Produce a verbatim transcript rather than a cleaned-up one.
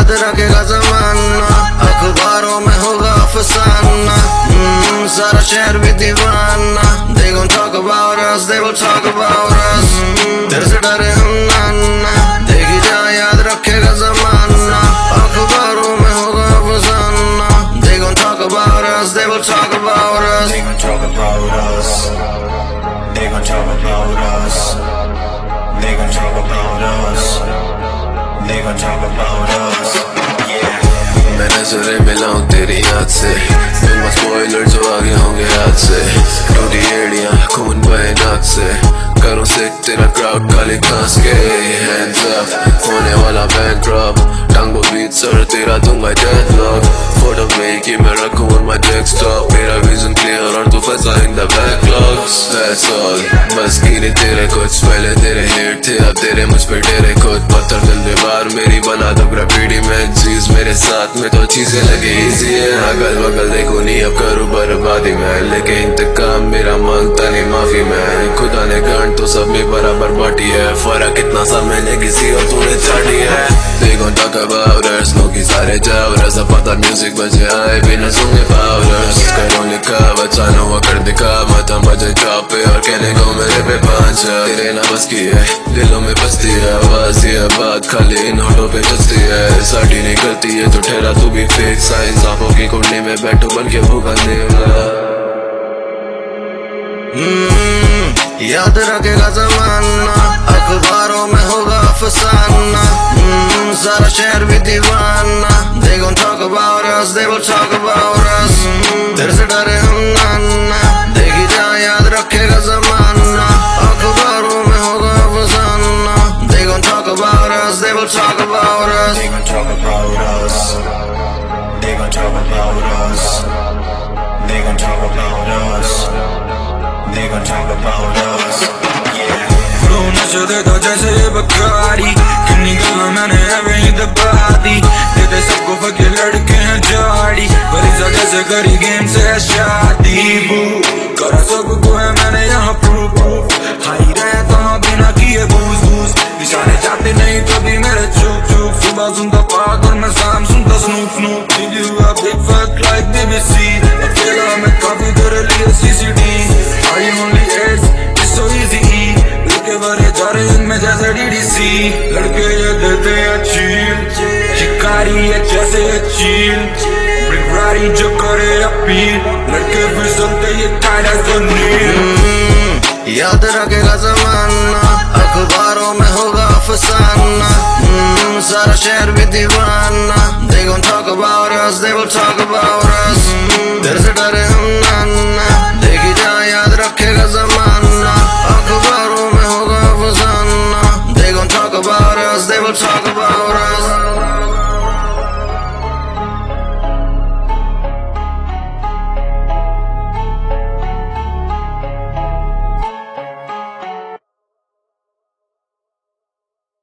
याद रखेगा जमाना, अखबारों में होगा अफसाना, hmm, सारा शहर भी दीवाना। They gon' talk about us, they will talk about us, hmm, तेरे से डरे हम नाना। देखी जा याद रखेगा जमाना, अखबारों में होगा अफसाना। They gon' talk about us, they will talk about us, they gon' talk about us, they gon' talk about us, they gon' talk about us, they gon' talk about us, yeah। मैं नजरें मिलाऊं तेरी याद से, दूंगा spoiler जो आगे होंगे याद से। टूटी एड़ियां खून बहे नाक से, करूं सिक तेरा क्राउड काली खास के। हैंड्स अप होने वाला बैंकरप्ट, टांगों बीच सर तेरा दूंगा डेडलॉक। फोटो में कि मैं रखूं on my desktop, मेरा विजन क्लियर और तू फंसा in the backlogs। That's all, बस की नहीं तेरे कुछ, पहले तेरे हेट थे अब तेरे मुझ पे तेरे खुद। पत्थर दिल दीवार मेरी बना दो ग्रेविटी में, चीज मेरे साथ में तो चीजें लगे इजी है। अगल बगल देखो नहीं अब करूँ बर्बादी में, लेकिन इंतकाम मेरा मांगता नहीं माफी में। खुदा ने गांड तो सब में बराबर बांटी है, फर्क कितना सा मैंने किसी और तूने चाटी है। They gon' talk about us, लोग ही सारे जावरस, अब पता म्यूजिक बजे आए बिना सुने पावरस। करो लिखा बचाना हुआ कर दिखा, मत बजे चौप पे और कहने को मेरे पे पांच। तेरे ना बस की है दिलों में बसती है आवाज, ये बात खाली इन होठों पे जचती है। साड़ी नहीं करती है तो ठहरा तू भी फेक, साइंस आंखों की कुंडली में बैठो बन के भूखा नेवला। hmm, याद रखेगा जमाना, अखबारों में होगा अफसाना, hmm, सारा शहर भी दीवाना। They gon' talk about us, they will talk about us, hmm, तेरे से डरे हम नाना। देखी जा याद रखेगा जमाना, अखबारों में होगा अफसाना। They gon' talk about us, they will talk about us, they gon' talk about us, they gon' talk about us, they gon' talk about us, they gon' talk about us, yeah। Flow नशा देता जैसे बकारी, कितनी गल्ला मैंने एवं दबा दी। देते सबको फके लड़के हैं जाड़ी, बड़ी जगह से करी गेम से शादी। बू करा सबको है मैंने यहाँ प्रूफ प्रूफ, हाई रहता हूँ बिना किए बूस बूस। निशाने जाते नहीं कभी मेरे चुप चुप, सुबह सुनता पाक और मैं शाम सुनता Snoop Snoop. Did you have big fat like B B C? अकेला मैं काफी तेरे लिए C C D। Are you only AIDS? It's so easy E। लड़के भरे जा रहे इनमें जैसे D D C। लड़के ये देते हैं चील, शिकारी है जैसे चील। Bring Rari जो करे अपील, लड़के फिसलते ये tight as the nail। याद रखेगा जमाना, अखबारों में होगा अफसाना, hmm, सारा शहर भी दीवाना। They gon' talk about us, they will talk